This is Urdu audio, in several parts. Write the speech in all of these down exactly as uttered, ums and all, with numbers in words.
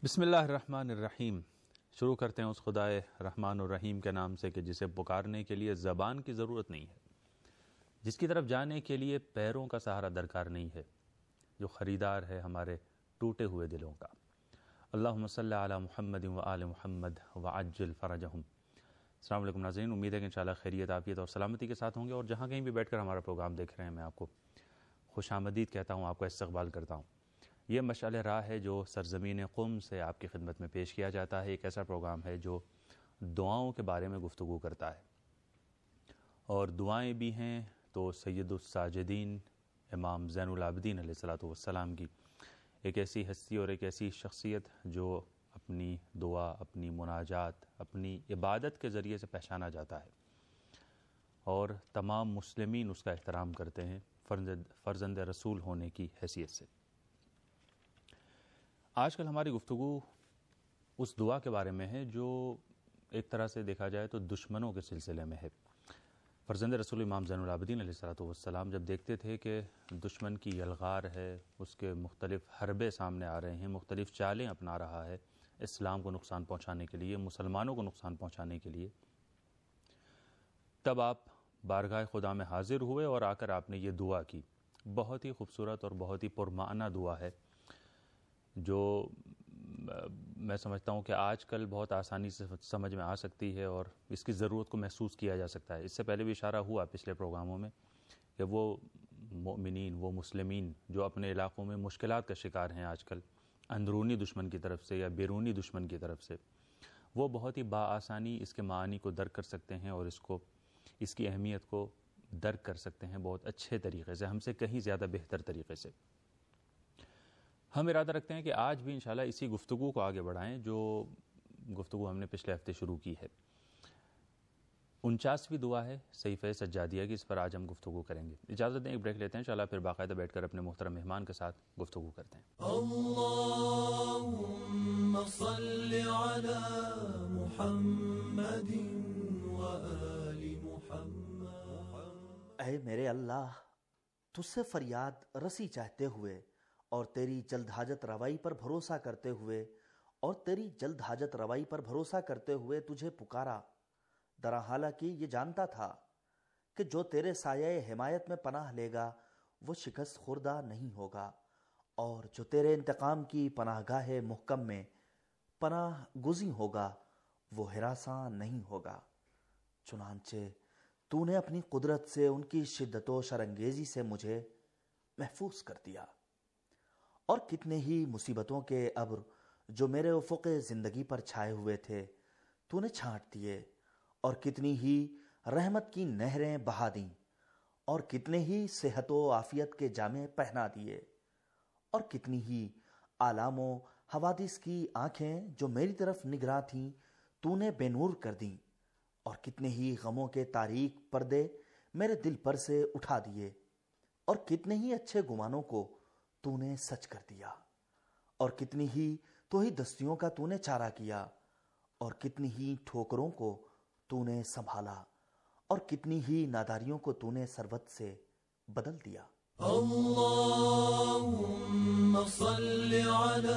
بسم اللہ الرحمن الرحیم۔ شروع کرتے ہیں اس خدائے رحمان الرحیم کے نام سے کہ جسے پکارنے کے لیے زبان کی ضرورت نہیں ہے، جس کی طرف جانے کے لیے پیروں کا سہارا درکار نہیں ہے، جو خریدار ہے ہمارے ٹوٹے ہوئے دلوں کا۔ اللہم صلی علی محمد و آل محمد وعجل فرجہم۔ السلام علیکم ناظرین، امید ہے کہ انشاءاللہ خیریت عافیت اور سلامتی کے ساتھ ہوں گے، اور جہاں کہیں بھی بیٹھ کر ہمارا پروگرام دیکھ رہے ہیں میں آپ کو خوش آمدید کہتا ہوں، آپ کا استقبال کرتا ہوں۔ یہ مشعل راہ ہے جو سرزمین قم سے آپ کی خدمت میں پیش کیا جاتا ہے۔ ایک ایسا پروگرام ہے جو دعاؤں کے بارے میں گفتگو کرتا ہے، اور دعائیں بھی ہیں تو سید الساجدین امام زین العابدین علیہ الصلوۃ والسلام کی ایک ایسی ہستی اور ایک ایسی شخصیت جو اپنی دعا، اپنی مناجات، اپنی عبادت کے ذریعے سے پہچانا جاتا ہے، اور تمام مسلمین اس کا احترام کرتے ہیں فرزند رسول ہونے کی حیثیت سے۔ آج کل ہماری گفتگو اس دعا کے بارے میں ہے جو ایک طرح سے دیکھا جائے تو دشمنوں کے سلسلے میں ہے۔ فرزند رسول امام زین العابدین علیہ الصلوۃ والسلام جب دیکھتے تھے کہ دشمن کی یلغار ہے، اس کے مختلف حربے سامنے آ رہے ہیں، مختلف چالیں اپنا رہا ہے اسلام کو نقصان پہنچانے کے لیے، مسلمانوں کو نقصان پہنچانے کے لیے، تب آپ بارگاہ خدا میں حاضر ہوئے اور آ کر آپ نے یہ دعا کی۔ بہت ہی خوبصورت اور بہت ہی پرمعنی دعا ہے، جو میں سمجھتا ہوں کہ آج کل بہت آسانی سے سمجھ میں آ سکتی ہے اور اس کی ضرورت کو محسوس کیا جا سکتا ہے۔ اس سے پہلے بھی اشارہ ہوا پچھلے پروگراموں میں کہ وہ مؤمنین، وہ مسلمین جو اپنے علاقوں میں مشکلات کا شکار ہیں آج کل، اندرونی دشمن کی طرف سے یا بیرونی دشمن کی طرف سے، وہ بہت ہی بآسانی اس کے معانی کو درک کر سکتے ہیں اور اس کو اس کی اہمیت کو درک کر سکتے ہیں بہت اچھے طریقے سے، ہم سے کہیں زیادہ بہتر طریقے سے۔ ہم ارادہ رکھتے ہیں کہ آج بھی انشاءاللہ اسی گفتگو کو آگے بڑھائیں جو گفتگو ہم نے پچھلے ہفتے شروع کی ہے۔ انچاسویں دعا ہے صحیفہ سجادیہ کی، اس پر آج ہم گفتگو کریں گے۔ اجازت دیں ایک بریک لیتے ہیں، انشاءاللہ پھر باقاعدہ بیٹھ کر اپنے محترم مہمان کے ساتھ گفتگو کرتے ہیں۔ اللہم صلی علی محمد و آل محمد۔ اے میرے اللہ، تجھ سے فریاد رسی چاہتے ہوئے اور تیری جلد حاجت روائی پر بھروسہ کرتے ہوئے اور تیری جلد حاجت روائی پر بھروسہ کرتے ہوئے تجھے پکارا، درا حالانکہ یہ جانتا تھا کہ جو تیرے سایہ حمایت میں پناہ لے گا وہ شکست خوردہ نہیں ہوگا، اور جو تیرے انتقام کی پناہ گاہ محکم میں پناہ گزیں ہوگا وہ ہراساں نہیں ہوگا۔ چنانچہ تو نے اپنی قدرت سے ان کی شدت و شرنگیزی سے مجھے محفوظ کر دیا، اور کتنے ہی مصیبتوں کے ابر جو میرے افق زندگی پر چھائے ہوئے تھے تو نے چھانٹ دیے، اور کتنی ہی رحمت کی نہریں بہا دیں، اور کتنے ہی صحت و عافیت کے جامے پہنا دیے، اور کتنی ہی آلام و حوادث کی آنکھیں جو میری طرف نگراں تھیں تو نے بے نور کر دیں، اور کتنے ہی غموں کے تاریک پردے میرے دل پر سے اٹھا دیے، اور کتنے ہی اچھے گمانوں کو تو نے سچ کر دیا، اور کتنی ہی تو ہی دستیوں کا تو نے چارہ کیا، اور کتنی ہی ٹھوکروں کو تو نے سنبھالا، اور کتنی ہی ناداریوں کو تو نے ثروت سے بدل دیا۔ اللہم صلی علی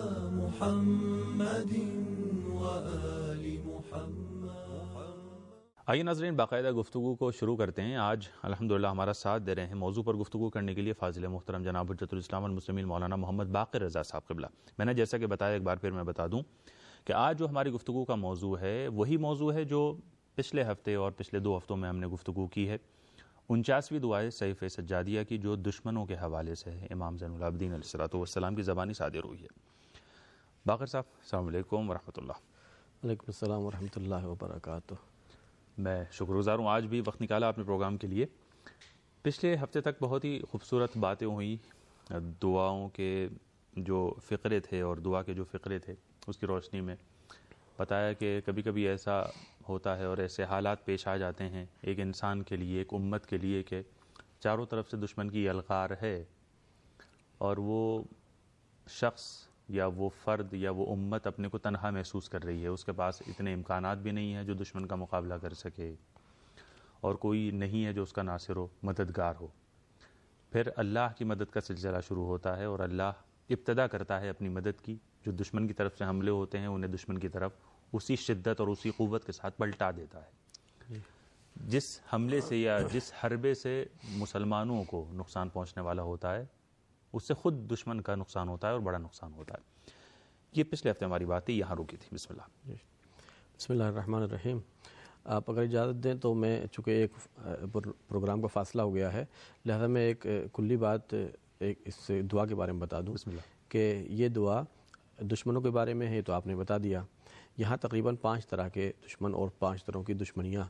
محمد و آل محمد۔ آئیے ناظرین باقاعدہ گفتگو کو شروع کرتے ہیں۔ آج الحمدللہ ہمارا ساتھ دے رہے ہیں موضوع پر گفتگو کرنے کے لیے فاضل محترم جناب حجت الاسلام والمسلمین مولانا محمد باقر رضا صاحب قبلہ۔ میں نے جیسا کہ بتایا، ایک بار پھر میں بتا دوں کہ آج جو ہماری گفتگو کا موضوع ہے وہی موضوع ہے جو پچھلے ہفتے اور پچھلے دو ہفتوں میں ہم نے گفتگو کی ہے، انچاسویں دعائے صحیفہ سجادیہ کی، جو دشمنوں کے حوالے سے ہے، امام زین العابدین علیہ الصلوۃ والسلام کی زبانی صادر ہوئی ہے۔ باقر صاحب السلام علیکم ورحمۃ اللہ۔ وعلیکم السلام ورحمۃ اللہ وبرکاتہ۔ میں شکر گزار ہوں آج بھی وقت نکالا آپ نے پروگرام کے لیے۔ پچھلے ہفتے تک بہت ہی خوبصورت باتیں ہوئیں، دعاؤں کے جو فقرے تھے اور دعا کے جو فقرے تھے اس کی روشنی میں بتایا کہ کبھی کبھی ایسا ہوتا ہے اور ایسے حالات پیش آ جاتے ہیں ایک انسان کے لیے، ایک امت کے لیے، کہ چاروں طرف سے دشمن کی یلغار ہے، اور وہ شخص یا وہ فرد یا وہ امت اپنے کو تنہا محسوس کر رہی ہے، اس کے پاس اتنے امکانات بھی نہیں ہیں جو دشمن کا مقابلہ کر سکے، اور کوئی نہیں ہے جو اس کا ناصر و مددگار ہو۔ پھر اللہ کی مدد کا سلسلہ شروع ہوتا ہے، اور اللہ ابتدا کرتا ہے اپنی مدد کی. جو دشمن کی طرف سے حملے ہوتے ہیں انہیں دشمن کی طرف اسی شدت اور اسی قوت کے ساتھ پلٹا دیتا ہے. جس حملے سے یا جس حربے سے مسلمانوں کو نقصان پہنچنے والا ہوتا ہے اس سے خود دشمن کا نقصان ہوتا ہے اور بڑا نقصان ہوتا ہے. یہ پچھلے ہفتے ہماری بات تھی, یہاں رکی تھی. بسم اللہ. بسم اللہ الرحمن الرحیم. آپ اگر اجازت دیں تو میں چونکہ ایک پروگرام کا فاصلہ ہو گیا ہے لہذا میں ایک کلی بات ایک اس دعا کے بارے میں بتا دوں. بسم اللہ. کہ یہ دعا دشمنوں کے بارے میں ہے تو آپ نے بتا دیا. یہاں تقریباً پانچ طرح کے دشمن اور پانچ طرح کی دشمنیاں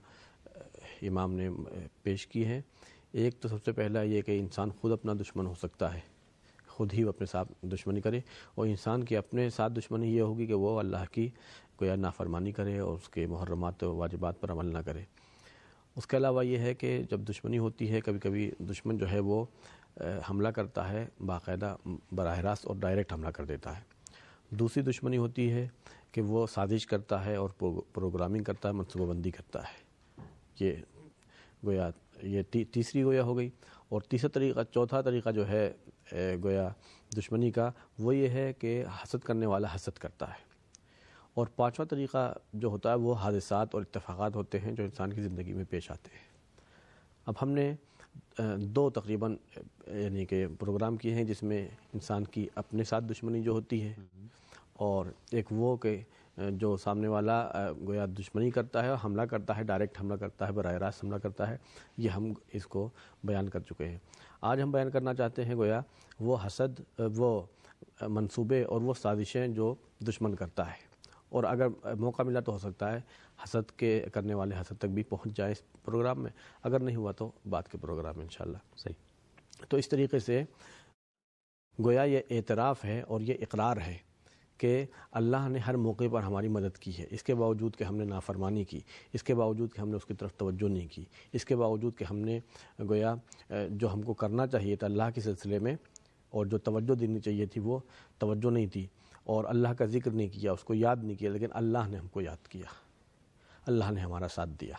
امام نے پیش کی ہیں. ایک تو سب سے پہلا یہ کہ انسان خود اپنا دشمن ہو سکتا ہے, خود ہی وہ اپنے ساتھ دشمنی کرے, اور انسان کی اپنے ساتھ دشمنی یہ ہوگی کہ وہ اللہ کی کوئی نافرمانی کرے اور اس کے محرمات و واجبات پر عمل نہ کرے. اس کے علاوہ یہ ہے کہ جب دشمنی ہوتی ہے کبھی کبھی دشمن جو ہے وہ حملہ کرتا ہے, باقاعدہ براہ راست اور ڈائریکٹ حملہ کر دیتا ہے. دوسری دشمنی ہوتی ہے کہ وہ سازش کرتا ہے اور پروگرامنگ کرتا ہے, منصوبہ بندی کرتا ہے. یہ گویا یہ تیسری گویا ہو گئی. اور تیسرا طریقہ چوتھا طریقہ جو ہے گویا دشمنی کا وہ یہ ہے کہ حسد کرنے والا حسد کرتا ہے. اور پانچواں طریقہ جو ہوتا ہے وہ حادثات اور اتفاقات ہوتے ہیں جو انسان کی زندگی میں پیش آتے ہیں. اب ہم نے دو تقریباً یعنی کہ پروگرام کیے ہیں جس میں انسان کی اپنے ساتھ دشمنی جو ہوتی ہے اور ایک وہ کہ جو سامنے والا گویا دشمنی کرتا ہے اور حملہ کرتا ہے, ڈائریکٹ حملہ کرتا ہے, براہ راست حملہ کرتا ہے. یہ ہم اس کو بیان کر چکے ہیں. آج ہم بیان کرنا چاہتے ہیں گویا وہ حسد, وہ منصوبے اور وہ سازشیں جو دشمن کرتا ہے. اور اگر موقع ملا تو ہو سکتا ہے حسد کے کرنے والے حسد تک بھی پہنچ جائیں اس پروگرام میں, اگر نہیں ہوا تو بعد کے پروگرام میں انشاءاللہ. صحیح. تو اس طریقے سے گویا یہ اعتراف ہے اور یہ اقرار ہے کہ اللہ نے ہر موقع پر ہماری مدد کی ہے, اس کے باوجود کہ ہم نے نافرمانی کی, اس کے باوجود کہ ہم نے اس کی طرف توجہ نہیں کی, اس کے باوجود کہ ہم نے گویا جو ہم کو کرنا چاہیے تھا اللہ کے سلسلے میں اور جو توجہ دینی چاہیے تھی وہ توجہ نہیں تھی, اور اللہ کا ذکر نہیں کیا, اس کو یاد نہیں کیا, لیکن اللہ نے ہم کو یاد کیا, اللہ نے ہمارا ساتھ دیا.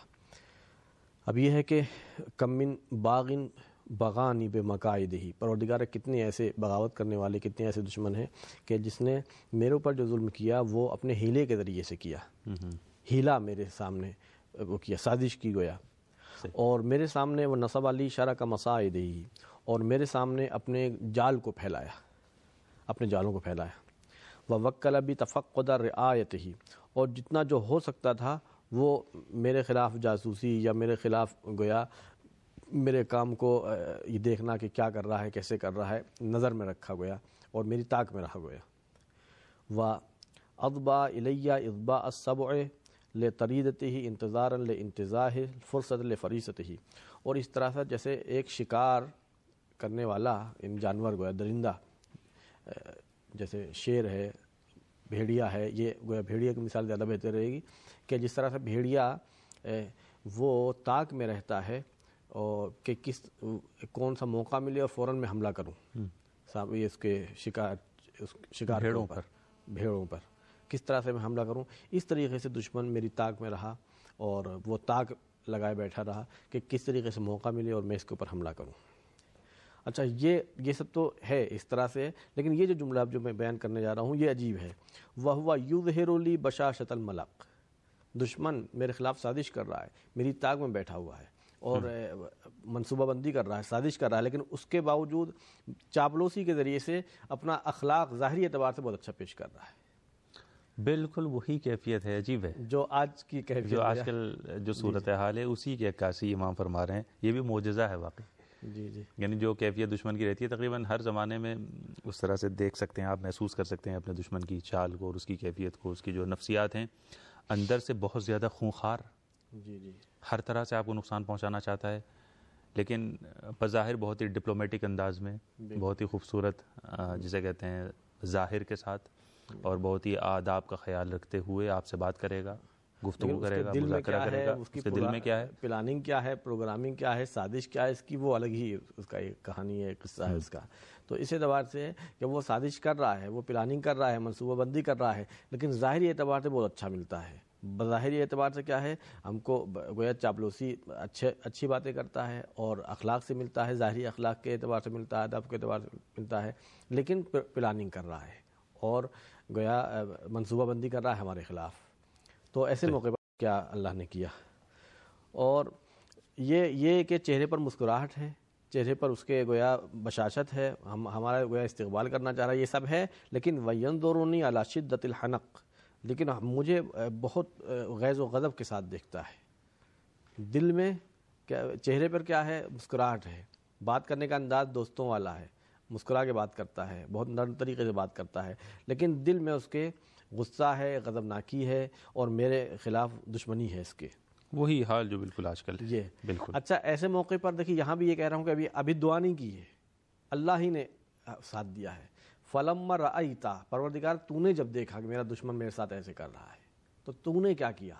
اب یہ ہے کہ کم من باغن بغانی بے مقاعدہی, پروردگار کتنے ایسے بغاوت کرنے والے, کتنے ایسے دشمن ہیں کہ جس نے میرے اوپر جو ظلم کیا وہ اپنے ہیلے کے ذریعے سے کیا. ہیلا میرے سامنے وہ کیا, سازش کی گویا, اور میرے سامنے وہ نصب علی شرع کا مصائدہی, اور میرے سامنے اپنے جال کو پھیلایا, اپنے جالوں کو پھیلایا. وَوَكَّلَ بِتَفَقُّدَ رِعَایَتِهِ, اور جتنا جو ہو سکتا تھا وہ میرے خلاف جاسوسی یا میرے خلاف گویا میرے کام کو یہ دیکھنا کہ کیا کر رہا ہے, کیسے کر رہا ہے, نظر میں رکھا گویا اور میری طاق میں رہا گویا. وَأَضْبَى إِلَيَّ إِضْبَاءَ السَّبْعِ لِطَرِيدَتِهِ انتظارا لِانتظاهِ الْفُرْصَةِ لِفَرِيسَتِهِ, اور اس طرح سے جیسے ایک شکار کرنے والا ان جانور گویا درندہ جیسے شیر ہے, بھیڑیا ہے, یہ گویا بھیڑیا کی مثال زیادہ بہتر رہے گی کہ جس طرح سے بھیڑیا وہ طاق میں رہتا ہے اور کہ کس کون سا موقع ملے اور فوراً میں حملہ کروں یہ اس کے شکار شکار بھیڑوں پر بھیڑوں پر کس طرح سے میں حملہ کروں, اس طریقے سے دشمن میری طاق میں رہا اور وہ طاق لگائے بیٹھا رہا کہ کس طریقے سے موقع ملے اور میں اس کے اوپر حملہ کروں. اچھا یہ یہ سب تو ہے اس طرح سے, لیکن یہ جو جملہ جو میں بیان کرنے جا رہا ہوں یہ عجیب ہے. وَهُوَ يُظْهِرُ لِي بَشَاشَةَ الْمَلَقِ, دشمن میرے خلاف سازش کر رہا ہے, میری طاق میں بیٹھا ہوا ہے اور منصوبہ بندی کر رہا ہے, سازش کر رہا ہے, لیکن اس کے باوجود چاپلوسی کے ذریعے سے اپنا اخلاق ظاہری اعتبار سے بہت اچھا پیش کر رہا ہے. بالکل وہی کیفیت ہے, عجیب ہے, جو آج کی کیفیت جو آج کل جو صورتحال ہے اسی کی عکاسی امام فرما رہے ہیں. یہ بھی معجزہ ہے واقعی. جی جی یعنی جو کیفیت دشمن کی رہتی ہے تقریباً ہر زمانے میں اس طرح سے دیکھ سکتے ہیں آپ, محسوس کر سکتے ہیں اپنے دشمن کی چال کو اور اس کی کیفیت کو, اس کی جو نفسیات ہیں اندر سے بہت زیادہ خونخوار, جی جی ہر طرح سے آپ کو نقصان پہنچانا چاہتا ہے, لیکن بظاہر بہت ہی ڈپلومیٹک انداز میں, بہت ہی خوبصورت جسے کہتے ہیں ظاہر کے ساتھ, اور بہت ہی آداب کا خیال رکھتے ہوئے آپ سے بات کرے گا, گفتگو کرے گا, مذاکرہ کرے گا. اس کے دل میں کیا ہے, پلاننگ کیا ہے, پروگرامنگ کیا ہے, سازش کیا ہے, اس کی وہ الگ ہی اس کا ایک کہانی ہے, قصہ ہے اس کا. تو اس اعتبار سے کہ وہ سازش کر رہا ہے, وہ پلاننگ کر رہا ہے, منصوبہ بندی کر رہا ہے, لیکن ظاہری اعتبار سے بہت اچھا ملتا ہے, بظاہری اعتبار سے کیا ہے، ہم کو گویا چاپلوسی اچھے اچھی باتیں کرتا ہے اور اخلاق سے ملتا ہے، ظاہری اخلاق کے اعتبار سے ملتا ہے، ادب کے اعتبار سے ملتا ہے، لیکن پلاننگ کر رہا ہے اور گویا منصوبہ بندی کر رہا ہے ہمارے خلاف. تو ایسے موقع پر کیا اللہ نے کیا، اور یہ یہ کہ چہرے پر مسکراہٹ ہے، چہرے پر اس کے گویا بشاشت ہے، ہم ہمارا گویا استقبال کرنا چاہ رہا ہے، یہ سب ہے. لیکن وَيَنْظُرُنِي عَلَى شِدَّةِ الْحَنَقِ، لیکن مجھے بہت غیظ و غضب کے ساتھ دیکھتا ہے. دل میں کیا، چہرے پر کیا ہے، مسکراہٹ ہے، بات کرنے کا انداز دوستوں والا ہے، مسکرا کے بات کرتا ہے، بہت نرم طریقے سے بات کرتا ہے، لیکن دل میں اس کے غصہ ہے، غضبناکی ہے اور میرے خلاف دشمنی ہے اس کے. وہی حال جو بالکل آج کل یہ بالکل. اچھا، ایسے موقع پر دیکھیے یہاں بھی یہ کہہ رہا ہوں کہ ابھی ابھی دعا نہیں کی ہے، اللہ ہی نے ساتھ دیا ہے. فَلَمَّا رَأَيْتَ، پروردگار تو نے جب دیکھا کہ میرا دشمن میرے ساتھ ایسے کر رہا ہے تو تو نے کیا کیا،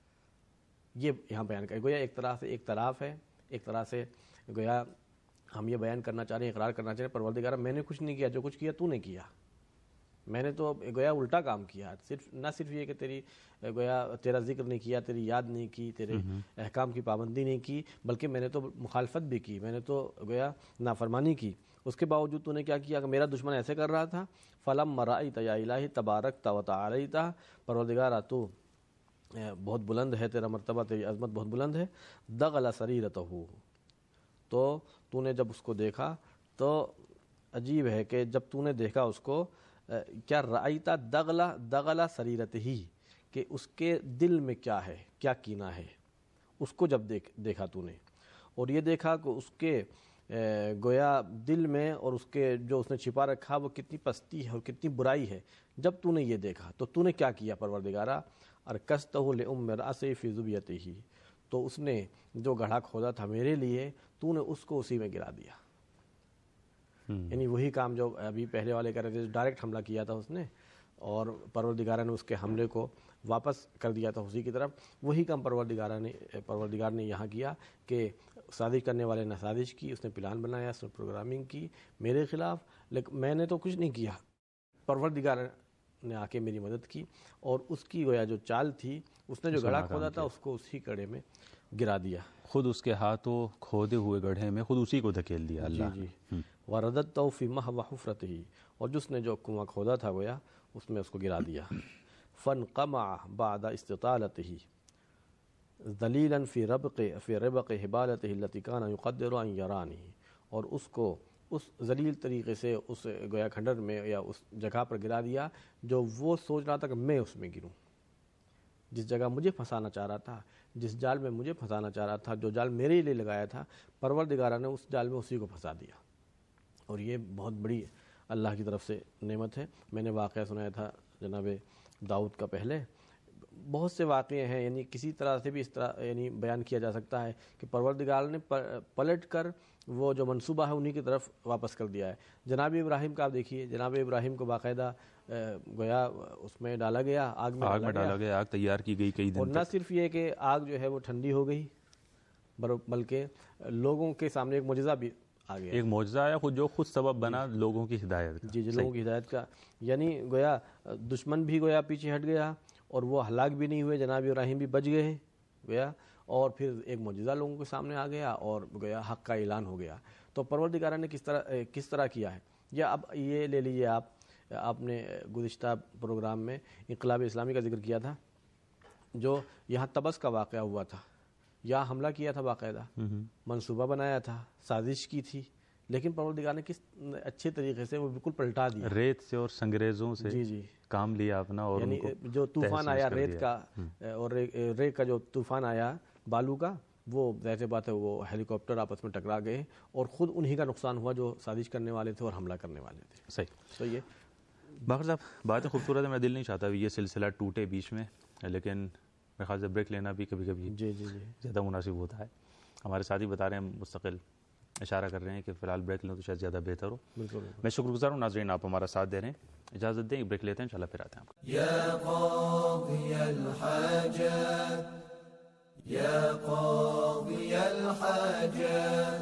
یہ یہاں بیان کر گویا ایک طرح سے ایک طرف ہے، ایک طرح سے گویا ہم یہ بیان کرنا چاہ رہے ہیں، اقرار کرنا چاہ رہے ہیں، پروردگار میں نے کچھ نہیں کیا، جو کچھ کیا تو نے کیا، میں نے تو گویا الٹا کام کیا. صرف نہ صرف یہ کہ تیری گویا تیرا ذکر نہیں کیا، تیری یاد نہیں کی، تیرے احکام کی پابندی نہیں کی، بلکہ میں نے تو مخالفت بھی کی، میں نے تو گویا نافرمانی کی. اس کے باوجود تو نے کیا کیا کہ میرا دشمن ایسے کر رہا تھا. فَلَمَّا رَأَيْتَ يَا إِلَٰهِ تَبَارَكْتَ وَتَعَالَيْتَ، پروردگار تو بہت بلند ہے، تیرا مرتبہ، تیری عظمت بہت بلند ہے. دَغَلَ سَرِيرَتَهُ، تو تو نے جب اس کو دیکھا تو عجیب ہے کہ جب تو نے دیکھا اس کو، کیا رأیتا دغلا دغلا سریرت ہی، کہ اس کے دل میں کیا ہے، کیا کینہ ہے، اس کو جب دیکھ دیکھا تو نے، اور یہ دیکھا کہ اس کے گویا دل میں اور اس کے جو اس نے چھپا رکھا وہ کتنی پستی ہے اور کتنی برائی ہے. جب تو نے یہ دیکھا تو تو نے کیا کیا پروردگارا، ارکستہ لأم رأسہ فی ذبیتہ، تو اس نے جو گڑھا کھودا تھا میرے لیے تو نے اس کو اسی میں گرا دیا. یعنی وہی کام جو ابھی پہلے والے کر رہے تھے، ڈائریکٹ حملہ کیا تھا اس نے اور پروردگارہ نے اس کے حملے کو واپس کر دیا تھا اسی کی طرف، وہی کام پروردگارہ نے پروردگار نے یہاں کیا کہ سازش کرنے والے نے سازش کی، اس نے پلان بنایا، اس نے پروگرامنگ کی میرے خلاف، لیکن میں نے تو کچھ نہیں کیا. پروردگار نے آ کے میری مدد کی اور اس کی گویا جو چال تھی، اس نے جو گڑھا کھودا تھا اس کو اسی گڑھے میں گرا دیا. خود اس کے ہاتھوں کھودے ہوئے گڑھے میں خود اسی کو دھکیل دیا اللہ. جی جی وَرَدَدْتَهُ فِي مَحْوَ حُفْرَتِهِ، اور جس نے جو کنواں کھودا تھا گویا اس میں اس کو گرا دیا. فَانْقَمَعَ بَعْدَ اسْتِطَالَتِهِ ذَلِيلًا فِي رَبْقِ فِي رِبْقِ حِبَالَتِهِ الَّتِي كَانَ يُقَدِّرُ أَنْ يَرَانِهِ، اور اس کو اس ذلیل طریقے سے اس گویا کھنڈر میں یا اس جگہ پر گرا دیا جو وہ سوچ رہا تھا کہ میں اس میں گروں. جس جگہ مجھے پھنسانا چاہ رہا تھا، جس جال میں مجھے پھنسانا چاہ رہا تھا، جو جال میرے لیے لگایا تھا، پروردگارہ نے اس جال میں اسی کو پھنسا دیا. اور یہ بہت بڑی اللہ کی طرف سے نعمت ہے. میں نے واقعہ سنایا تھا جناب داؤد کا پہلے، بہت سے واقعے ہیں، یعنی کسی طرح سے بھی اس طرح یعنی بیان کیا جا سکتا ہے کہ پروردگار نے پلٹ کر وہ جو منصوبہ ہے انہی کی طرف واپس کر دیا ہے. جناب ابراہیم کا آپ دیکھیے، جناب ابراہیم کو باقاعدہ گویا اس میں ڈالا گیا، آگ میں آگ میں ڈالا گیا، آگ تیار کی گئی کئی دن اور نہ صرف یہ کہ آگ جو ہے وہ ٹھنڈی ہو گئی، بلکہ لوگوں کے سامنے ایک معجزہ بھی آ گیا، ایک معجزہ آیا خود جو خود سبب بنا لوگوں کی ہدایت کا. جی جی لوگوں کی ہدایت کا، یعنی گویا دشمن بھی گویا پیچھے ہٹ گیا اور وہ ہلاک بھی نہیں ہوئے، جناب ابراہیم بھی بچ گئے گویا، اور پھر ایک معجزہ لوگوں کے سامنے آ گیا اور گویا حق کا اعلان ہو گیا. تو پروردگارہ نے کس طرح کس طرح کیا ہے، یا اب یہ لے لیجیے آپ آپ نے گزشتہ پروگرام میں انقلاب اسلامی کا ذکر کیا تھا، جو یہاں تبس کا واقعہ ہوا تھا، یا حملہ کیا تھا، باقاعدہ منصوبہ بنایا تھا، سازش کی تھی، لیکن پروردگار نے کس اچھے طریقے سے وہ بالکل پلٹا دیا، ریت سے اور سنگریزوں سے جی جی کام لیا اپنا، اور یعنی جو طوفان آیا ریت کا اور ریت کا جو طوفان آیا بالو کا، وہ ظاہر بات ہے وہ ہیلی کاپٹر آپس میں ٹکرا گئے اور خود انہی کا نقصان ہوا جو سازش کرنے والے تھے اور حملہ کرنے والے تھے. صحیح تو یہ باقر صاحب باتیں خوبصورت ہے، میں دل نہیں چاہتا یہ سلسلہ ٹوٹے بیچ میں، لیکن میرے خیال سے بریک لینا بھی کبھی کبھی جی جی جی زیادہ مناسب ہوتا ہے. ہمارے ساتھی بتا رہے ہیں، مستقل اشارہ کر رہے ہیں کہ فی الحال بریک لیں تو شاید زیادہ بہتر ہو. بالکل میں شکر گزار ہوں ناظرین، آپ ہمارا ساتھ دے رہے ہیں. اجازت دیں بریک لیتے ہیں، انشاءاللہ پھر آتے ہیں آپ کو. يا قاضي الحاجات يا قاضي الحاجات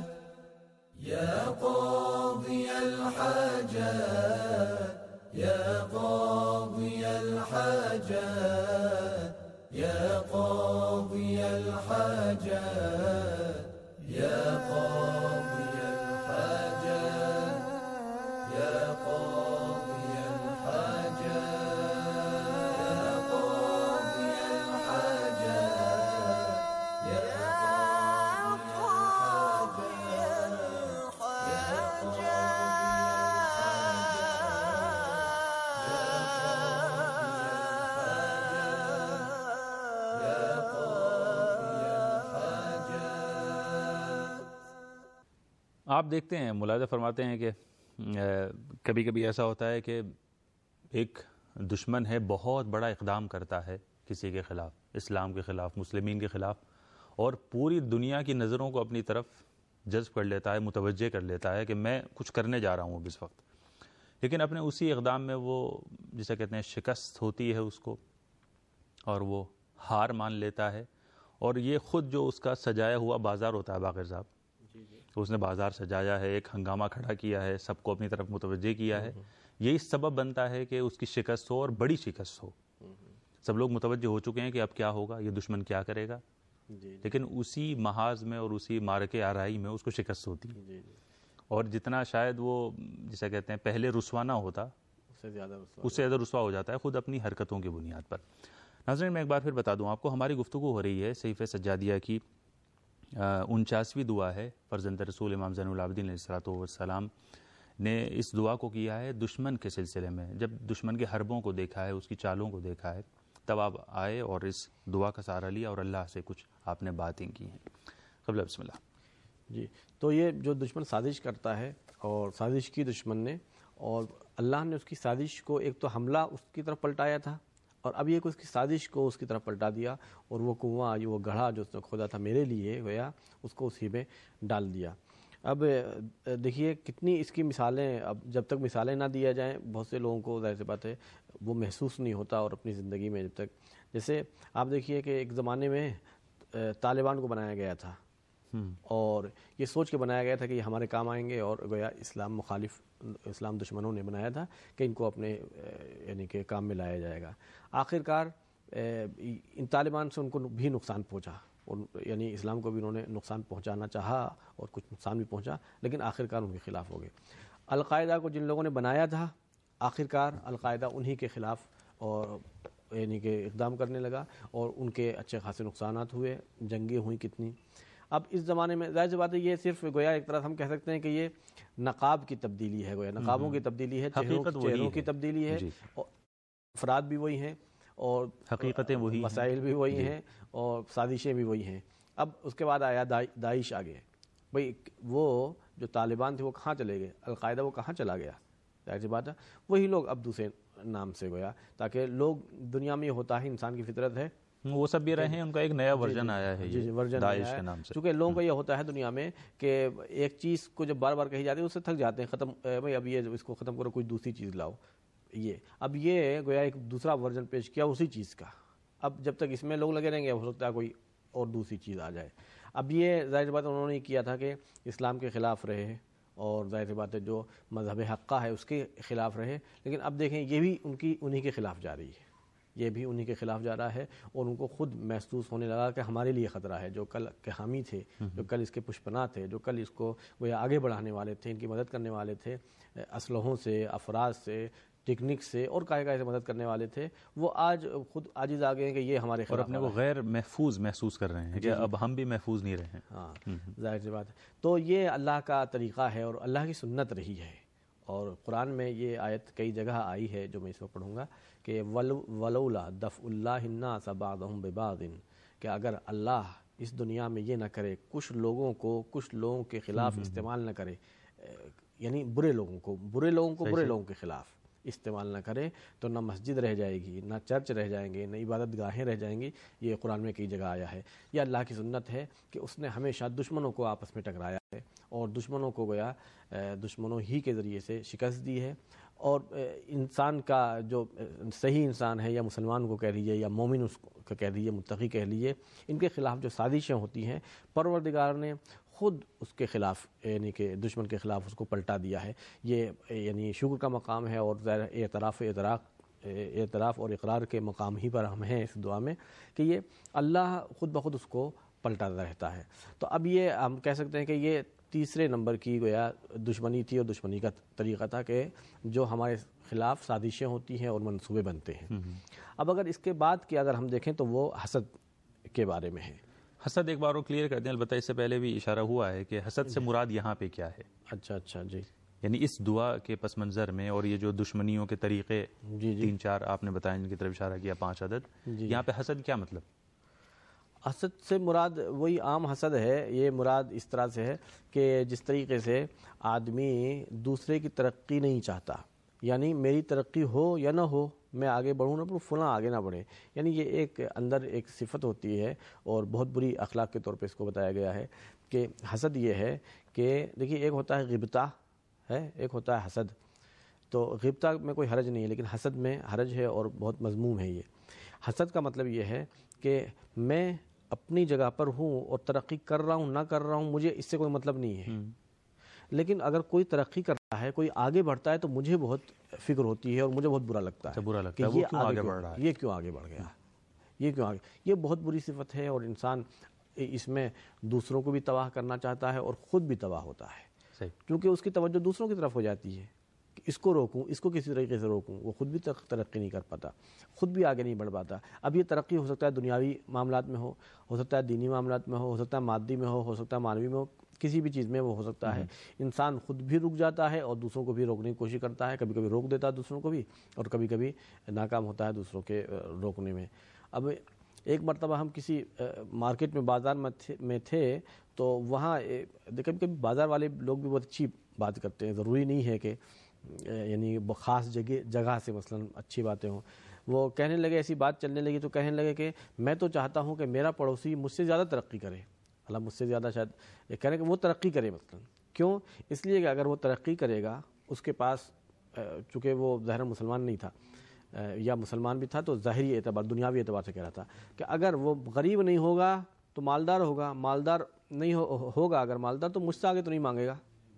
يا قاضي الحاجات يا قاضي الحاجات يا الحاجات يا قاضي الحاجات يا قاضي الحاجات يا قاضي الحاجات يا آپ دیکھتے ہیں، ملاحظہ فرماتے ہیں کہ کبھی کبھی ایسا ہوتا ہے کہ ایک دشمن ہے بہت بڑا اقدام کرتا ہے کسی کے خلاف، اسلام کے خلاف، مسلمین کے خلاف، اور پوری دنیا کی نظروں کو اپنی طرف جذب کر لیتا ہے، متوجہ کر لیتا ہے کہ میں کچھ کرنے جا رہا ہوں اب اس وقت، لیکن اپنے اسی اقدام میں وہ جسے کہتے ہیں شکست ہوتی ہے اس کو، اور وہ ہار مان لیتا ہے، اور یہ خود جو اس کا سجایا ہوا بازار ہوتا ہے باقر صاحب، اس نے بازار سجایا ہے، ایک ہنگامہ کھڑا کیا ہے، سب کو اپنی طرف متوجہ کیا ہے، یہی سبب بنتا ہے کہ اس کی شکست ہو، اور بڑی شکست ہو۔ سب لوگ متوجہ ہو چکے ہیں کہ اب کیا ہوگا، یہ دشمن کیا کرے گا، لیکن اسی محاذ میں اور اسی مارکے آرائی میں اس کو شکست ہوتی ہے، اور جتنا شاید وہ جسے کہتے ہیں پہلے رسوا نہ ہوتا، اس سے زیادہ رسوا ہو جاتا ہے خود اپنی حرکتوں کی بنیاد پر۔ ناظرین، میں ایک بار پھر بتا دوں آپ کو، ہماری گفتگو ہو رہی ہے صحیفہ سجادیہ کی انچاسویں دعا ہے۔ فرزند رسول امام زین العابدین علیہ الصلوۃ والسلام نے اس دعا کو کیا ہے دشمن کے سلسلے میں، جب دشمن کے حربوں کو دیکھا ہے، اس کی چالوں کو دیکھا ہے، تب آپ آئے اور اس دعا کا سہارا لیا اور اللہ سے کچھ آپ نے باتیں کی ہیں۔ قبل بسم اللہ۔ جی، تو یہ جو دشمن سازش کرتا ہے، اور سازش کی دشمن نے، اور اللہ نے اس کی سازش کو، ایک تو حملہ اس کی طرف پلٹایا تھا، اور اب یہ کہ اس کی سازش کو اس کی طرف پلٹا دیا، اور وہ کنواں، وہ گڑھا جو اس نے کھودا تھا میرے لیے گویا، اس کو اسی میں ڈال دیا۔ اب دیکھیے کتنی اس کی مثالیں، اب جب تک مثالیں نہ دیا جائیں بہت سے لوگوں کو ظاہر سی بات ہے وہ محسوس نہیں ہوتا، اور اپنی زندگی میں جب تک، جیسے آپ دیکھیے کہ ایک زمانے میں طالبان کو بنایا گیا تھا، اور یہ سوچ کے بنایا گیا تھا کہ یہ ہمارے کام آئیں گے، اور گویا اسلام مخالف، اسلام دشمنوں نے بنایا تھا کہ ان کو اپنے یعنی کہ کام میں لایا جائے گا۔ آخر کار ان طالبان سے ان کو بھی نقصان پہنچا، یعنی اسلام کو بھی انہوں نے نقصان پہنچانا چاہا، اور کچھ نقصان بھی پہنچا، لیکن آخر کار ان کے خلاف ہو گئے۔ القاعدہ کو جن لوگوں نے بنایا تھا، آخر کار القاعدہ انہی کے خلاف اور یعنی کہ اقدام کرنے لگا، اور ان کے اچھے خاصے نقصانات ہوئے، جنگیں ہوئیں کتنی۔ اب اس زمانے میں ظاہر سی بات ہے یہ صرف گویا ایک طرح ہم کہہ سکتے ہیں کہ یہ نقاب کی تبدیلی ہے، گویا نقابوں کی تبدیلی ہے، چہروں کی تبدیلی ہے، افراد بھی وہی ہیں، اور حقیقتیں وہی، مسائل بھی وہی ہیں، اور سازشیں بھی وہی ہیں۔ اب اس کے بعد آیا داعش آگے، بھئی وہ جو طالبان تھے وہ کہاں چلے گئے، القاعدہ وہ کہاں چلا گیا، ظاہر سی بات ہے وہی لوگ اب دوسرے نام سے گویا، تاکہ لوگ، دنیا میں یہ ہوتا ہے، انسان کی فطرت ہے، وہ سب بھی رہے ہیں، ان کا ایک نیا ورژن آیا ہے، جی جی ورژن داعش کے نام سے، چونکہ لوگوں کو یہ ہوتا ہے دنیا میں کہ ایک چیز کو جب بار بار کہی جاتی ہے اس سے تھک جاتے ہیں، ختم بھائی اب یہ اس کو ختم کرو، کوئی دوسری چیز لاؤ، یہ اب یہ گویا ایک دوسرا ورژن پیش کیا اسی چیز کا، اب جب تک اس میں لوگ لگے رہیں گے ہو سکتا ہے کوئی اور دوسری چیز آ جائے۔ اب یہ ظاہر بات انہوں نے کیا تھا کہ اسلام کے خلاف رہے، اور ظاہر بات ہے جو مذہب حقہ ہے اس کے خلاف رہے، لیکن اب دیکھیں یہ بھی ان کی انہی کے خلاف جا رہی ہے، یہ بھی انہی کے خلاف جا رہا ہے، اور ان کو خود محسوس ہونے لگا کہ ہمارے لیے خطرہ ہے، جو کل کے حامی تھے، جو کل اس کے پشپنا تھے، جو کل اس کو وہ آگے بڑھانے والے تھے، ان کی مدد کرنے والے تھے، اسلحوں سے، افراد سے، ٹیکنک سے، اور کائے کائے سے مدد کرنے والے تھے، وہ آج خود عاجز آ گئے ہیں کہ یہ ہمارے خلاف، اور اپنے کو غیر محفوظ محسوس کر رہے ہیں کہ اب ہم بھی محفوظ نہیں رہے ہیں۔ ہاں ظاہر سی بات ہے، تو یہ اللہ کا طریقہ ہے اور اللہ کی سنت رہی ہے، اور قرآن میں یہ آیت کئی جگہ آئی ہے جو میں اس وقت پڑھوں گا کہ ولولا دفع اللہ الناس بعضهم ببعض، کہ اگر اللہ اس دنیا میں یہ نہ کرے، کچھ لوگوں کو کچھ لوگوں کے خلاف استعمال نہ کرے، یعنی برے لوگوں کو برے لوگوں کو برے لوگوں کے خلاف استعمال نہ کرے، تو نہ مسجد رہ جائے گی، نہ چرچ رہ جائیں گے، نہ عبادت گاہیں رہ جائیں گی۔ یہ قرآن میں کئی جگہ آیا ہے۔ یہ اللہ کی سنت ہے کہ اس نے ہمیشہ دشمنوں کو آپس میں ٹکرایا ہے، اور دشمنوں کو گویا دشمنوں ہی کے ذریعے سے شکست دی ہے، اور انسان کا جو صحیح انسان ہے، یا مسلمان کو کہہ لیجیے، یا مومن اس کو کہہ لیجیے، متقی کہہ لیجیے، ان کے خلاف جو سازشیں ہوتی ہیں، پروردگار نے خود اس کے خلاف، یعنی کہ دشمن کے خلاف اس کو پلٹا دیا ہے۔ یہ یعنی شکر کا مقام ہے، اور ظاہر اعتراف اعتراف اعتراف اور اقرار کے مقام ہی پر ہم ہیں اس دعا میں، کہ یہ اللہ خود بخود اس کو پلٹاتا رہتا ہے. تو اب یہ ہم کہہ سکتے ہیں کہ یہ تیسرے نمبر کی گویا دشمنی تھی اور دشمنی کا طریقہ تھا کہ جو ہمارے خلاف سازشیں ہوتی ہیں اور منصوبے بنتے ہیں. اب اگر اس کے بعد کی اگر ہم دیکھیں تو وہ حسد کے بارے میں ہے. حسد ایک بار وہ کلیئر کر دیں، البتہ اس سے پہلے بھی اشارہ ہوا ہے کہ حسد سے مراد یہاں پہ کیا ہے. اچھا اچھا جی، یعنی اس دعا کے پس منظر میں اور یہ جو دشمنیوں کے طریقے جی جی تین چار آپ نے بتایا جن کی طرف اشارہ کیا، پانچ عدد، یہاں پہ حسد کیا مطلب؟ حسد سے مراد وہی عام حسد ہے. یہ مراد اس طرح سے ہے کہ جس طریقے سے آدمی دوسرے کی ترقی نہیں چاہتا، یعنی میری ترقی ہو یا نہ ہو، میں آگے بڑھوں نہ بڑھوں، فلاں آگے نہ بڑھے. یعنی یہ ایک اندر ایک صفت ہوتی ہے اور بہت بری اخلاق کے طور پہ اس کو بتایا گیا ہے کہ حسد یہ ہے کہ دیکھیے ایک ہوتا ہے غبطہ ہے، ایک ہوتا ہے حسد. تو غبطہ میں کوئی حرج نہیں ہے لیکن حسد میں حرج ہے اور بہت مذموم ہے. یہ حسد کا مطلب یہ ہے کہ میں اپنی جگہ پر ہوں اور ترقی کر رہا ہوں نہ کر رہا ہوں، مجھے اس سے کوئی مطلب نہیں ہے. لیکن اگر کوئی ترقی کر رہا ہے، کوئی آگے بڑھتا ہے تو مجھے بہت فکر ہوتی ہے اور مجھے بہت برا لگتا ہے برا لگتا کہ ہے وہ یہ کیوں آگے بڑھ رہا ہے، یہ کیوں آگے بڑھ گیا، یہ کیوں آگے. یہ بہت بری صفت ہے اور انسان اس میں دوسروں کو بھی تباہ کرنا چاہتا ہے اور خود بھی تباہ ہوتا ہے. صحیح. کیونکہ اس کی توجہ دوسروں کی طرف ہو جاتی ہے کہ اس کو روکوں، اس کو کسی طریقے سے روکوں. وہ خود بھی ترقی نہیں کر پاتا، خود بھی آگے نہیں بڑھ پاتا. اب یہ ترقی ہو سکتا ہے دنیاوی معاملات میں ہو ہو سکتا ہے دینی معاملات میں ہو ہو سکتا ہے مادی میں ہو ہو سکتا ہے مانوی میں ہو، کسی بھی چیز میں وہ ہو سکتا ہے. انسان خود بھی رک جاتا ہے اور دوسروں کو بھی روکنے کی کوشش کرتا ہے. کبھی کبھی روک دیتا ہے دوسروں کو بھی اور کبھی کبھی ناکام ہوتا ہے دوسروں کے روکنے میں. اب ایک مرتبہ ہم کسی مارکیٹ میں بازار میں تھے تو وہاں کبھی کبھی بازار والے لوگ بھی بہت اچھی بات کرتے ہیں. ضروری نہیں ہے کہ یعنی خاص جگہ جگہ سے مثلا اچھی باتیں ہوں. وہ کہنے لگے، ایسی بات چلنے لگی تو کہنے لگے کہ میں تو چاہتا ہوں کہ میرا پڑوسی مجھ سے زیادہ ترقی کرے. اللہ مجھ سے زیادہ شاید یہ کہہ رہے کہ وہ ترقی کرے مثلا. کیوں؟ اس لیے کہ اگر وہ ترقی کرے گا، اس کے پاس چونکہ وہ ظاہر مسلمان نہیں تھا یا مسلمان بھی تھا تو ظاہری اعتبار دنیاوی اعتبار سے کہہ رہا تھا کہ اگر وہ غریب نہیں ہوگا تو مالدار ہوگا، مالدار نہیں ہو ہوگا اگر مالدار تو مجھ سے آگے تو نہیں مانگے گا.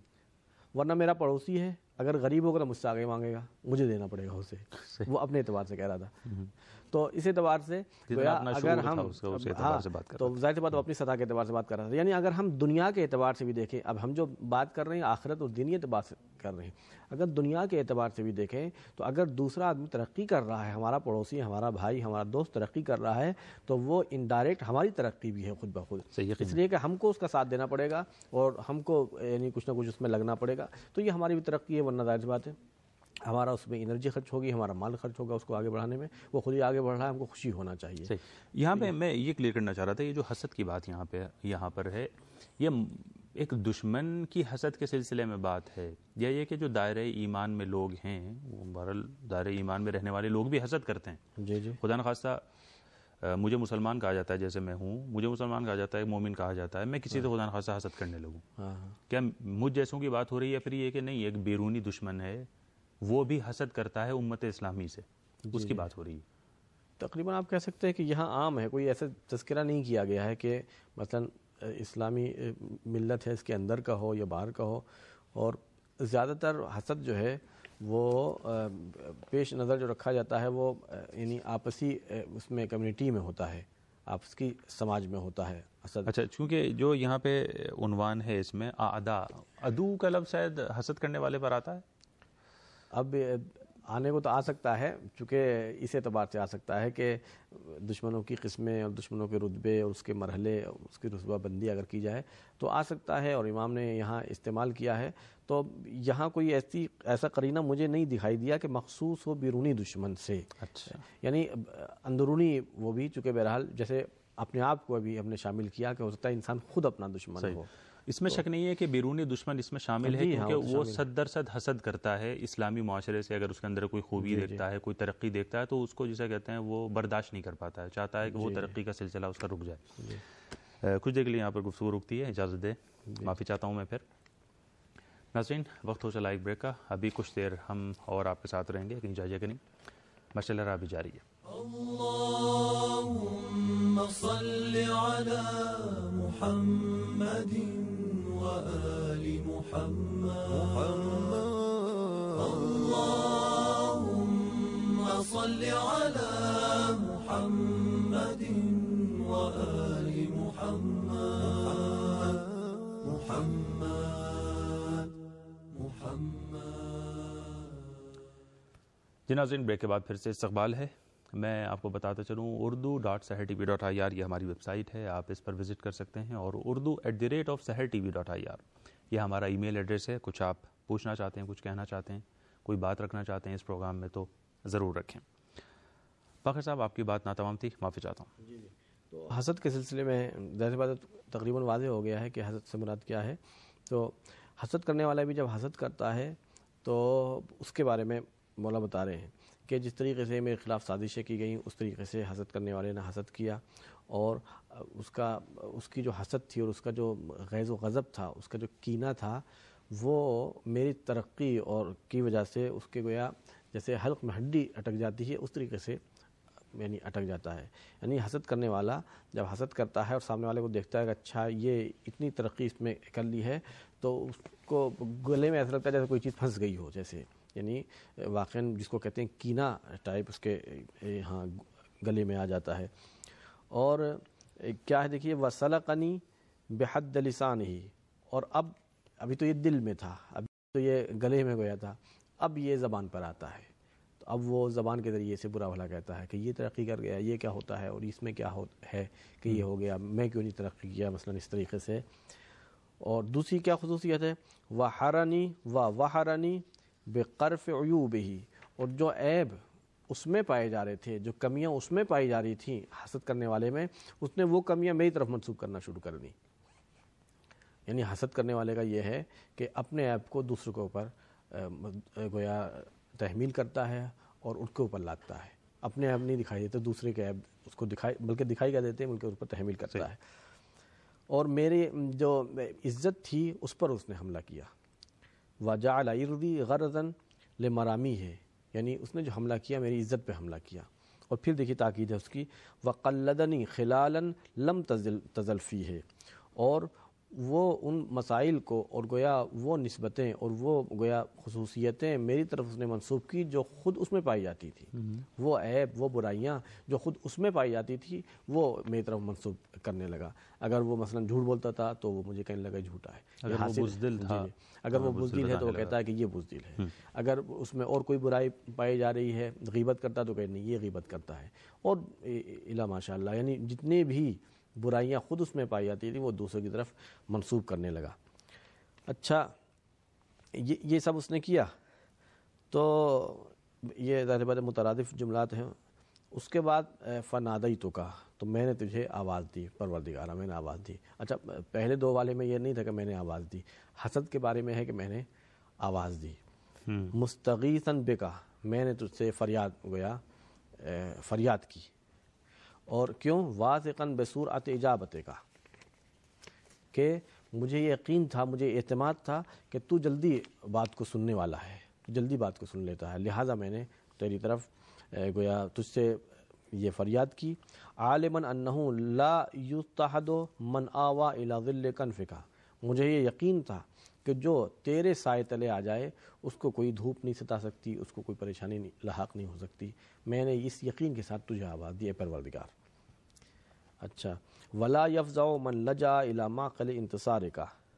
ورنہ میرا پڑوسی ہے، اگر غریب ہوگا تو مجھ سے آگے مانگے گا، مجھے دینا پڑے گا اسے. وہ اپنے اعتبار سے کہہ رہا تھا. تو اس اعتبار سے اگر ہم ہاں تو ظاہر سی بات وہ اپنی سطح کے اعتبار سے بات کر رہا تھا. یعنی اگر ہم دنیا کے اعتبار سے بھی دیکھیں، اب ہم جو بات کر رہے ہیں آخرت اور دینی اعتبار سے کر رہے ہیں، اگر دنیا کے اعتبار سے بھی دیکھیں تو اگر دوسرا آدمی ترقی کر رہا ہے، ہمارا پڑوسی، ہمارا بھائی، ہمارا دوست ترقی کر رہا ہے تو وہ انڈائریکٹ ہماری ترقی بھی ہے خود بخود. اس لیے کہ ہم کو اس کا ساتھ دینا پڑے گا اور ہم کو یعنی کچھ نہ کچھ اس میں لگنا پڑے گا. تو یہ ہماری بھی ترقی ہے. ورنہ ظاہر سی بات ہے ہمارا اس میں انرجی خرچ ہوگی، ہمارا مال خرچ ہوگا اس کو آگے بڑھانے میں. وہ خود ہی آگے بڑھ رہا ہے، ہم کو خوشی ہونا چاہیے. صحیح. یہاں پہ میں یہ کلیئر کرنا چاہ رہا تھا، یہ جو حسد کی بات یہاں پہ یہاں پر ہے، یہ ایک دشمن کی حسد کے سلسلے میں بات ہے یا یہ کہ جو دائرہ ایمان میں لوگ ہیں، وہ بہرحال دائرہ ایمان میں رہنے والے لوگ بھی حسد کرتے ہیں. جی جی. خدا نخواستہ مجھے مسلمان کہا جاتا ہے، جیسے میں ہوں، مجھے مسلمان کہا جاتا ہے، مومن کہا جاتا ہے، میں کسی سے خدا نخواستہ حسد کرنے لگوں، کیا مجھ جیسوں کی بات ہو رہی ہے؟ پھر یہ کہ نہیں، ایک بیرونی دشمن ہے وہ بھی حسد کرتا ہے امت اسلامی سے، اس کی بات ہو رہی ہے. تقریباً آپ کہہ سکتے ہیں کہ یہاں عام ہے، کوئی ایسا تذکرہ نہیں کیا گیا ہے کہ مثلا اسلامی ملت ہے اس کے اندر کا ہو یا باہر کا ہو. اور زیادہ تر حسد جو ہے وہ پیش نظر جو رکھا جاتا ہے وہ یعنی آپسی اس میں کمیونٹی میں ہوتا ہے، آپس کی سماج میں ہوتا ہے حسد. اچھا، چونکہ جو یہاں پہ عنوان ہے اس میں اعدا، عدو کا لفظ شاید حسد کرنے والے پر آتا ہے. اب آنے کو تو آ سکتا ہے، چونکہ اس اعتبار سے آ سکتا ہے کہ دشمنوں کی قسمیں اور دشمنوں کے رتبے اور اس کے مرحلے، اس کی رتبہ بندی اگر کی جائے تو آ سکتا ہے، اور امام نے یہاں استعمال کیا ہے. تو یہاں کوئی ایسی ایسا قرینہ مجھے نہیں دکھائی دیا کہ مخصوص ہو بیرونی دشمن سے. اچھا، یعنی اندرونی وہ بھی، چونکہ بہرحال جیسے اپنے آپ کو ابھی ہم نے شامل کیا کہ ہو سکتا ہے انسان خود اپنا دشمن ہو. اس میں شک نہیں ہے کہ بیرونی دشمن اس میں شامل ہے، کیونکہ وہ صد درصد حسد کرتا ہے اسلامی معاشرے سے. اگر اس کے اندر کوئی خوبی دیکھتا ہے، کوئی ترقی دیکھتا ہے تو اس کو جسے کہتے ہیں وہ برداشت نہیں کر پاتا ہے، چاہتا ہے کہ وہ ترقی کا سلسلہ اس کا رک جائے. کچھ دیر کے لیے یہاں پر گفتگو رکتی ہے، اجازت دے، معافی چاہتا ہوں میں. پھر ناظرین وقت ہو چلا ایک بریک کا، ابھی کچھ دیر ہم اور آپ کے ساتھ رہیں گے، کہیں جائیے کہ نہیں، مشعل راہ بھی جاری ہے. اللهم صل على محمد وآل محمد اللهم صل على محمد وآل محمد محمد محمد. جی ناظرین، بریک کے بعد پھر سے استقبال ہے. میں آپ کو بتاتا چلوں Urdu dot Sahar T V dot I R یہ ہماری ویب سائٹ ہے، آپ اس پر وزٹ کر سکتے ہیں، اور Urdu at the rate of Sahar T V dot I R یہ ہمارا ای میل ایڈریس ہے. کچھ آپ پوچھنا چاہتے ہیں، کچھ کہنا چاہتے ہیں، کوئی بات رکھنا چاہتے ہیں اس پروگرام میں تو ضرور رکھیں. فاخر صاحب، آپ کی بات ناتمام تھی، معافی چاہتا ہوں. جی جی تو حسد کے سلسلے میں ظاہر بات تقریباً واضح ہو گیا ہے کہ حسد سے مراد کیا ہے. تو حسد کرنے والا بھی جب حسد کرتا ہے تو اس کے بارے میں مولا بتا رہے ہیں کہ جس طریقے سے میرے خلاف سازشیں کی گئیں اس طریقے سے حسد کرنے والے نے حسد کیا، اور اس کا اس کی جو حسد تھی اور اس کا جو غیظ و غضب تھا، اس کا جو کینہ تھا، وہ میری ترقی اور کی وجہ سے اس کے گویا جیسے حلق میں ہڈی اٹک جاتی ہے اس طریقے سے یعنی اٹک جاتا ہے. یعنی حسد کرنے والا جب حسد کرتا ہے اور سامنے والے کو دیکھتا ہے کہ اچھا یہ اتنی ترقی اس میں کر لی ہے، تو اس کو گلے میں ایسا لگتا ہے جیسے کوئی چیز پھنس گئی ہو، جیسے یعنی واقعاً جس کو کہتے ہیں کینہ ٹائپ اس کے ہاں گلے میں آ جاتا ہے. اور کیا ہے دیکھیے وَسَلَقَنِي بِحَدِّ لِسَانِهِ، اور اب ابھی تو یہ دل میں تھا، ابھی تو یہ گلے میں گیا تھا، اب یہ زبان پر آتا ہے. تو اب وہ زبان کے ذریعے سے برا بھلا کہتا ہے کہ یہ ترقی کر گیا، یہ کیا ہوتا ہے، اور اس میں کیا ہے کہ یہ ہو گیا، میں کیوں نہیں ترقی کیا، مثلا اس طریقے سے. اور دوسری کیا خصوصیت ہے وَحَرَنِي وَوَحَرَنِي بِقَرْفِ عُیُوبِهِ، اور جو عیب اس میں پائے جا رہے تھے، جو کمیاں اس میں پائی جا رہی تھیں حسد کرنے والے میں، اس نے وہ کمیاں میری طرف منسوخ کرنا شروع کر دیں. یعنی حسد کرنے والے کا یہ ہے کہ اپنے عیب کو دوسروں کے اوپر گویا تحمیل کرتا ہے اور ان کے اوپر لاتا ہے. اپنے عیب نہیں دکھائی دیتے، دوسرے کے عیب اس کو دکھائی بلکہ دکھائی کیا دیتے ہیں، بلکہ اس پر تحمیل کرتا ہے. اور میری جو عزت تھی اس پر اس نے حملہ کیا. وَجَعَلَ عِرْضِي غَرَضًا لِمَرَامِهِ، یعنی اس نے جو حملہ کیا میری عزت پہ حملہ کیا. اور پھر دیکھیے تاکید ہے اس کی وَقَلَّدَنِي خِلَالًا لَمْ تَزَلْ فِيهِ، اور وہ ان مسائل کو اور گویا وہ نسبتیں اور وہ گویا خصوصیتیں میری طرف اس نے منسوب کی جو خود اس میں پائی جاتی تھی. وہ عیب، وہ برائیاں جو خود اس میں پائی جاتی تھی وہ میری طرف منسوب کرنے لگا. اگر وہ مثلا جھوٹ بولتا تھا تو وہ مجھے کہنے لگا جھوٹا ہے. اگر وہ بزدل تھا، اگر وہ بزدل ہے تو وہ کہتا ہے کہ یہ بزدل ہے. اگر اس میں اور کوئی برائی پائی جا رہی ہے، غیبت کرتا تو کہ نہیں یہ غیبت کرتا ہے. اور الا ماشاء اللہ یعنی جتنے بھی برائیاں خود اس میں پائی جاتی تھیں وہ دوسروں کی طرف منسوب کرنے لگا. اچھا یہ یہ سب اس نے کیا. تو یہ ظاہر بات مترادف جملات ہیں. اس کے بعد فنادیتک، تو میں نے تجھے آواز دی، پروردگارہ میں نے آواز دی. اچھا پہلے دو والے میں یہ نہیں تھا کہ میں نے آواز دی، حسد کے بارے میں ہے کہ میں نے آواز دی. مستغیثا بک، میں نے تجھ سے فریاد گویا فریاد کی. اور کیوں واثقاً بسرعت اجابتک، کہ مجھے یقین تھا، مجھے اعتماد تھا کہ تو جلدی بات کو سننے والا ہے، جلدی بات کو سن لیتا ہے، لہٰذا میں نے تیری طرف گویا تجھ سے یہ فریاد کی. عالماً انہ لا یتحد من آوى الی ظل کنفک، مجھے یہ یقین تھا کہ جو تیرے سائے تلے آ جائے اس کو کوئی دھوپ نہیں ستا سکتی، اس کو کوئی پریشانی نہیں لاحق نہیں ہو سکتی. میں نے اس یقین کے ساتھ تجھے آواز دی اے پروردگار. اچھا ولا یفزع من لجا الی معقل انتصارک،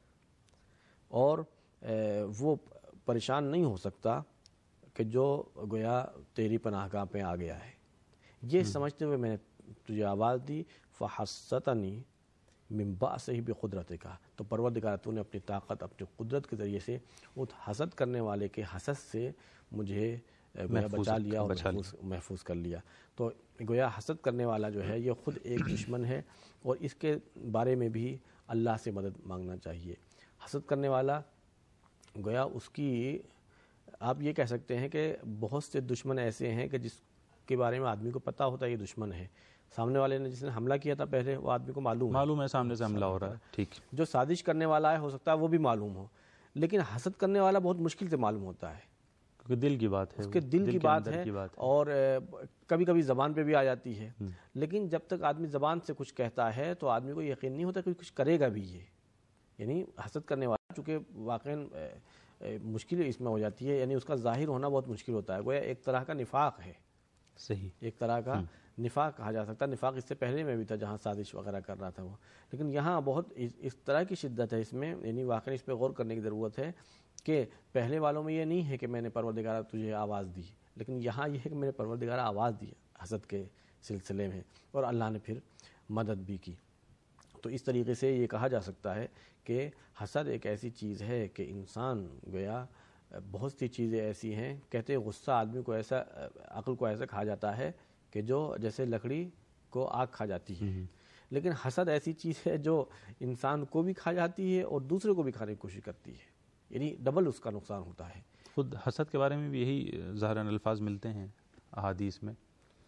اور وہ پریشان نہیں ہو سکتا کہ جو گویا تیری پناہ گاہ پہ آ گیا ہے. یہ سمجھتے ہوئے میں نے تجھے آواز دی. فحستنی من بأسہ بقدرتک، تو پروردگار تو نے اپنی طاقت اپنی قدرت کے ذریعے سے اس حسد کرنے والے کے حسد سے مجھے بچا لیا اور محفوظ, محفوظ کر لیا. تو گویا حسد کرنے والا جو ہے یہ خود ایک دشمن ہے، اور اس کے بارے میں بھی اللہ سے مدد مانگنا چاہیے. حسد کرنے والا گویا اس کی آپ یہ کہہ سکتے ہیں کہ بہت سے دشمن ایسے ہیں کہ جس کے بارے میں آدمی کو پتہ ہوتا ہے یہ دشمن ہے. سامنے والے نے جس نے حملہ کیا تھا پہلے وہ آدمی کو معلوم معلوم ہے سامنے سے حملہ ہو رہا ہے. ٹھیک، جو سازش کرنے والا ہے ہو سکتا ہے وہ بھی معلوم ہو، لیکن حسد کرنے والا بہت مشکل سے معلوم ہوتا ہے کیونکہ دل کی بات ہے، اس کے دل کی بات ہے، اور کبھی کبھی زبان پہ بھی آ جاتی ہے. لیکن جب تک آدمی زبان سے کچھ کہتا ہے تو آدمی کو یقین نہیں ہوتا کہ کچھ کرے گا بھی. یہ یعنی حسد کرنے والا چونکہ واقعاً مشکل اس میں ہو جاتی ہے، یعنی اس کا ظاہر ہونا بہت مشکل ہوتا ہے. گویا ایک طرح کا نفاق ہے، صحیح، ایک طرح کا نفاق کہا جا سکتا ہے. نفاق اس سے پہلے میں بھی تھا جہاں سازش وغیرہ کر رہا تھا وہ, لیکن یہاں بہت اس طرح کی شدت ہے اس میں, یعنی واقعی اس پہ غور کرنے کی ضرورت ہے کہ پہلے والوں میں یہ نہیں ہے کہ میں نے پروردگارہ تجھے آواز دی, لیکن یہاں یہ ہے کہ میں نے پروردگارہ آواز دی حسد کے سلسلے میں, اور اللہ نے پھر مدد بھی کی. تو اس طریقے سے یہ کہا جا سکتا ہے کہ حسد ایک ایسی چیز ہے کہ انسان گویا بہت سی چیزیں ایسی ہیں, کہتے ہیں غصہ آدمی کو ایسا, عقل کو ایسا کھا جاتا ہے کہ جو جیسے لکڑی کو آگ کھا جاتی ہے, لیکن حسد ایسی چیز ہے جو انسان کو بھی کھا جاتی ہے اور دوسرے کو بھی کھانے کی کوشش کرتی ہے, یعنی ڈبل اس کا نقصان ہوتا ہے. خود حسد کے بارے میں بھی یہی ظاہراً الفاظ ملتے ہیں احادیث میں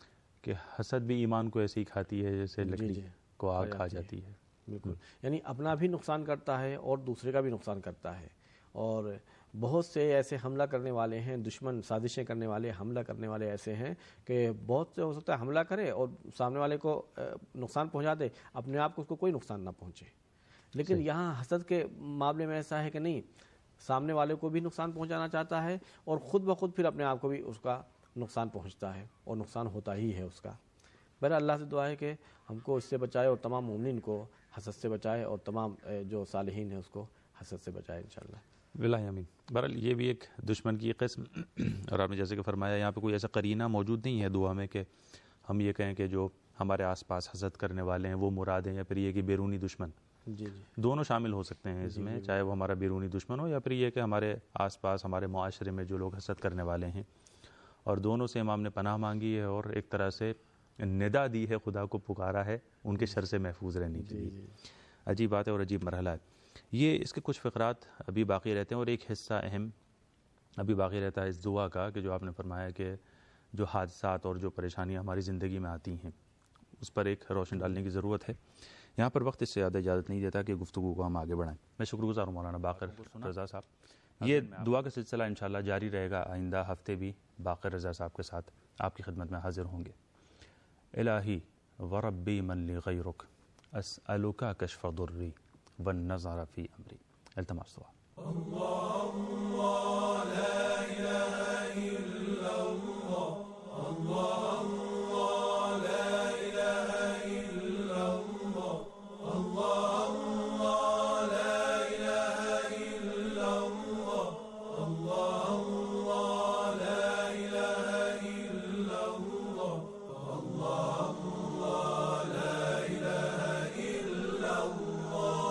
کہ حسد بھی ایمان کو ایسے ہی کھاتی ہے جیسے لکڑی جی کو آگ کھا جاتی ہے. بالکل, یعنی اپنا بھی نقصان کرتا ہے اور دوسرے کا بھی نقصان کرتا ہے. اور بہت سے ایسے حملہ کرنے والے ہیں, دشمن سازشیں کرنے والے, حملہ کرنے والے ایسے ہیں کہ بہت سے ہو سکتا ہے حملہ کرے اور سامنے والے کو نقصان پہنچا دے, اپنے آپ کو اس کو کوئی نقصان نہ پہنچے. لیکن یہاں حسد کے معاملے میں ایسا ہے کہ نہیں, سامنے والے کو بھی نقصان پہنچانا چاہتا ہے اور خود بخود پھر اپنے آپ کو بھی اس کا نقصان پہنچتا ہے اور نقصان ہوتا ہی ہے اس کا. بہرحال اللہ سے دعا ہے کہ ہم کو اس سے بچائے اور تمام مومنین کو حسد سے بچائے اور تمام جو صالحین ہیں اس کو حسد سے بچائے انشاءاللہ. باللہ آمین. بہرحال یہ بھی ایک دشمن کی قسم, اور آپ نے جیسے کہ فرمایا یہاں پہ کوئی ایسا قرینہ موجود نہیں ہے دعا میں کہ ہم یہ کہیں کہ جو ہمارے آس پاس حسد کرنے والے ہیں وہ مراد ہیں, یا پھر یہ کہ بیرونی دشمن. جی جی دونوں شامل ہو سکتے ہیں اس میں, چاہے وہ ہمارا بیرونی دشمن ہو یا پھر یہ کہ ہمارے آس پاس ہمارے معاشرے میں جو لوگ حسد کرنے والے ہیں. اور دونوں سے امام نے پناہ مانگی ہے اور ایک طرح سے ندا دی ہے, خدا کو پکارا ہے ان کے شر سے محفوظ رہنے کے لیے. عجیب بات ہے اور عجیب مرحلہ ہے یہ. اس کے کچھ فقرات ابھی باقی رہتے ہیں اور ایک حصہ اہم ابھی باقی رہتا ہے اس دعا کا کہ جو آپ نے فرمایا کہ جو حادثات اور جو پریشانیاں ہماری زندگی میں آتی ہیں اس پر ایک روشن ڈالنے کی ضرورت ہے. یہاں پر وقت اس سے زیادہ اجازت نہیں دیتا کہ گفتگو کو ہم آگے بڑھائیں. میں شکر گزار ہوں مولانا باقر رضا صاحب. یہ دعا کا سلسلہ انشاءاللہ جاری رہے گا, آئندہ ہفتے بھی باقر رضا صاحب کے ساتھ آپ کی خدمت میں حاضر ہوں گے. الہی وربی من لی غیرک اسألک کشف ضری والنظر فی امری. التماس دعا.